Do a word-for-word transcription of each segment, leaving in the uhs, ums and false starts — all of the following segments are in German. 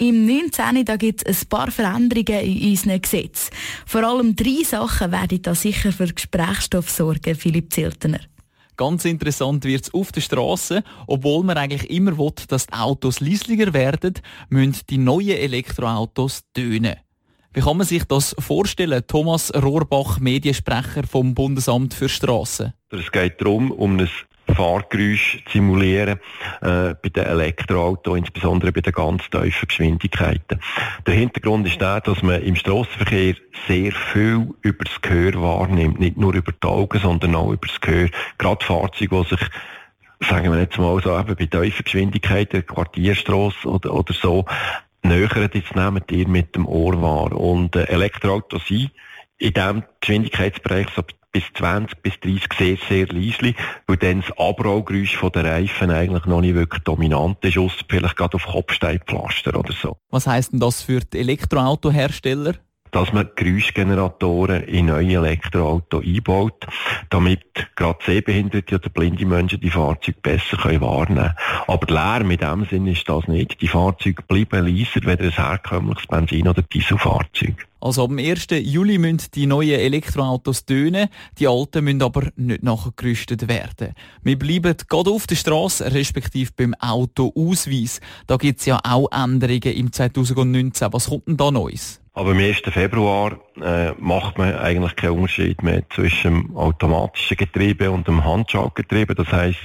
Im neunzehn da gibt es ein paar Veränderungen in unseren Gesetzen. Vor allem drei Sachen werden da sicher für Gesprächsstoff sorgen, Philipp Ziltener. Ganz interessant wird es auf der Straße. Obwohl man eigentlich immer will, dass die Autos leislicher werden, müssen die neuen Elektroautos tönen. Wie kann man sich das vorstellen? Thomas Rohrbach, Mediensprecher vom Bundesamt für Strassen. Es geht darum, um ein Fahrgeräusch zu simulieren äh, bei den Elektroautos, insbesondere bei den ganz tiefen Geschwindigkeiten. Der Hintergrund ist der, dass man im Strassenverkehr sehr viel über das Gehör wahrnimmt. Nicht nur über die Augen, sondern auch über das Gehör. Gerade Fahrzeuge, die sich, sagen wir jetzt mal so, eben bei tiefen Geschwindigkeiten, Quartierstrasse oder, oder so, nähern, jetzt nehmt ihr mit dem Ohr wahr. Und äh, Elektroautos sind in diesem Geschwindigkeitsbereich so bis zwanzig bis dreißig sehr, sehr leise, weil dann das Abrollgeräusch von den Reifen eigentlich noch nicht wirklich dominant ist, ausser vielleicht gerade auf Kopfsteinpflaster oder so. Was heisst denn das für die Elektroautohersteller? Dass man Geräuschgeneratoren in neue Elektroautos einbaut, damit gerade sehbehinderte oder blinde Menschen die Fahrzeuge besser wahrnehmen können. Aber Lärm in dem Sinn ist das nicht. Die Fahrzeuge bleiben leiser, weder ein herkömmliches Benzin- oder Dieselfahrzeug. Also am ersten Juli müssen die neuen Elektroautos tönen, die alten müssen aber nicht nachgerüstet werden. Wir bleiben gerade auf der Strasse, respektive beim Autoausweis. Da gibt es ja auch Änderungen im zwanzig neunzehn. Was kommt denn da Neues? Aber am ersten Februar äh, macht man eigentlich keinen Unterschied mehr zwischen dem automatischen Getriebe und dem Handschaltgetriebe. Das heisst,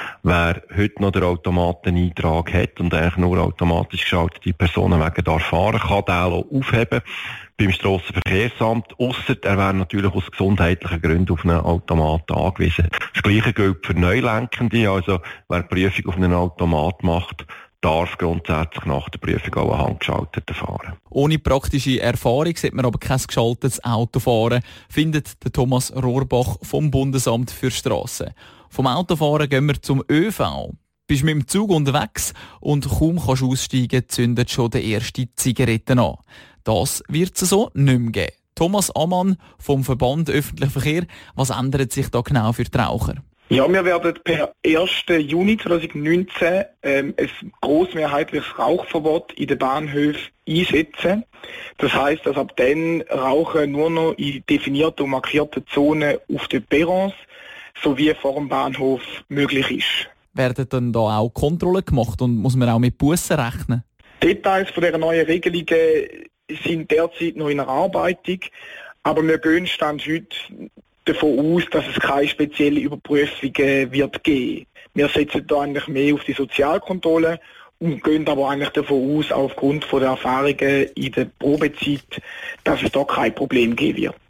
wer heute noch den Automateneintrag hat und eigentlich nur automatisch geschaltete Personenwagen darf fahren, kann den aufheben beim Strassenverkehrsamt, ausser er wäre natürlich aus gesundheitlichen Gründen auf einen Automaten angewiesen. Das Gleiche gilt für Neulenkende, also wer die Prüfung auf einen Automat macht, darf grundsätzlich nach der Prüfung auch einen handgeschalteten fahren. Ohne praktische Erfahrung sollte man aber kein geschaltetes Auto fahren, findet der Thomas Rohrbach vom Bundesamt für Strassen. Vom Autofahren gehen wir zum ÖV. Bist mit dem Zug unterwegs und kaum kannst du aussteigen, zündet schon die erste Zigarette an. Das wird es so nicht mehr geben. Thomas Ammann vom Verband Öffentlicher Verkehr, was ändert sich da genau für die Raucher? Ja, wir werden per ersten Juni zweitausendneunzehn ähm, ein grossmehrheitliches Rauchverbot in den Bahnhöfen einsetzen. Das heisst, dass ab dann Rauchen nur noch in definierten und markierten Zonen auf den Perrons sowie vor dem Bahnhof möglich ist. Werden dann da auch Kontrollen gemacht und muss man auch mit Bussen rechnen? Details von dieser neuen Regelungen sind derzeit noch in Erarbeitung, aber wir gehen Stand heute davon aus, dass es keine spezielle Überprüfungen wird geben. Wir setzen da eigentlich mehr auf die Sozialkontrolle und gehen aber eigentlich davon aus, aufgrund von der Erfahrungen in der Probezeit, dass es da kein Problem geben wird.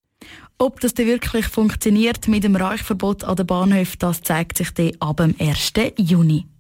Ob das denn wirklich funktioniert mit dem Rauchverbot an den Bahnhöfen, das zeigt sich dann ab dem ersten Juni.